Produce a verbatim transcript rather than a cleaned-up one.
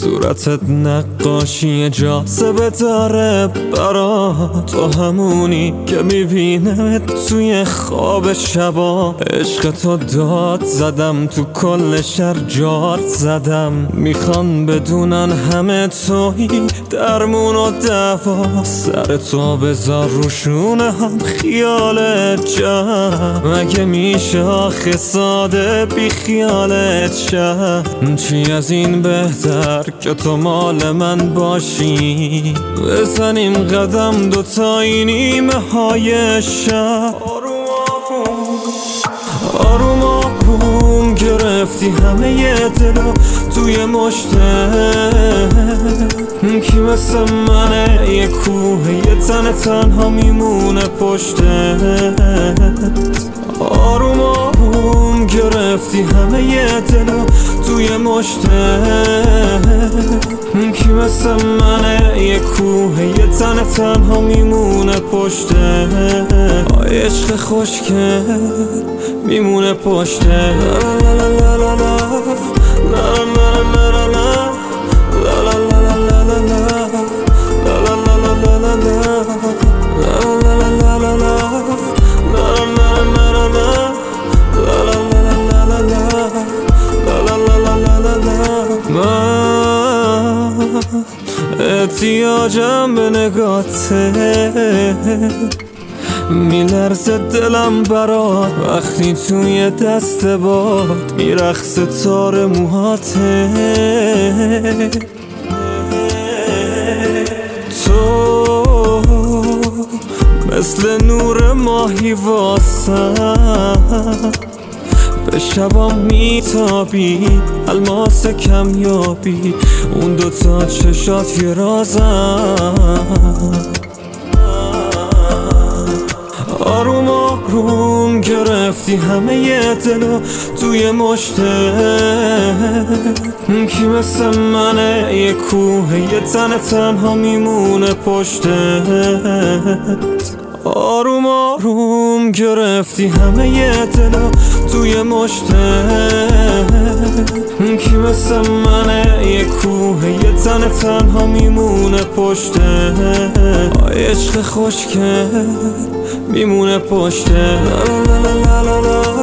صورتت نقاشی جاذبه داره برا تو، همونی که میبینمت توی خواب شبا. عشق تو داد زدم تو کل شهر جارت زدم، میخوان بدونن همه توی درمون و دوا. سر تو بذار روشونه هم خیالت جمع، مگه میشه آخه ساده بی خیالت شم؟ چی از این بهتر که تو مال من باشی، بزنیم قدم دوتایی نیمه های شب. آروم آروم گرفتی همه ی دلو توی مشتت، کی مثل منه یه کوه یه تن تنها میمونه پشتت. آروم آروم گرفتی همه ی دلو توی مشتت، کی مثل منه یه کوه یه تن تنها میمونه پشتت. آی عشق خوشگل میمونه پشتت. لا لا لا لا لا لا لا لا لا احتیاجم به نگاته، میلرزه دلم برات وقتی توی دست باد میرقصه تار موهاته. تو مثل نور ماهی واسم، به شبام میتابی الماس کمیابی، اون دوتا چشات یه رازم. آروم آروم گرفتی همه ی دلو توی مشتت، کی مثل منه یه کوه یه تن تنها میمونه پشتت. آروم آروم گرفتی همه ی دلو توی مشتت، کی مثل منه یه کوه یه تن تنها میمونه پشتت. آی عشق خوشگل میمونه پشتت. لا لا لا لا لا